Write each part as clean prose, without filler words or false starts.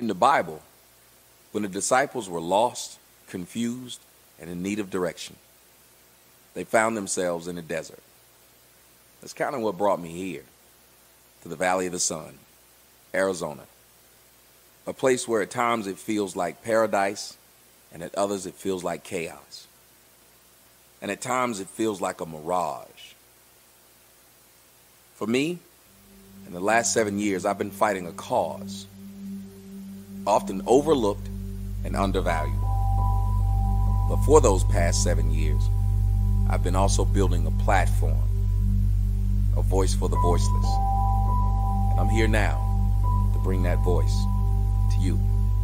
In the Bible, when the disciples were lost, confused, and in need of direction, they found themselves in the desert. That's kind of what brought me here, to the Valley of the Sun, Arizona. A place where at times it feels like paradise, and at others it feels like chaos. And at times it feels like a mirage. For me, in the last 7 years, I've been fighting a cause, often overlooked and undervalued. But for those past 7 years, I've been also building a platform, a voice for the voiceless. And I'm here now to bring that voice to you.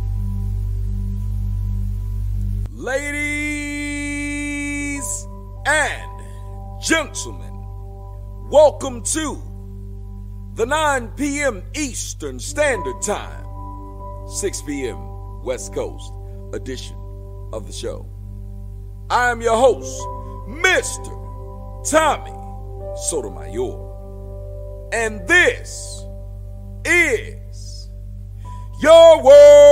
Ladies and gentlemen, welcome to the 9 p.m. Eastern Standard Time, 6 p.m. West Coast edition of the show. I am your host, Mr. Tommy Sotomayor. And this is your world.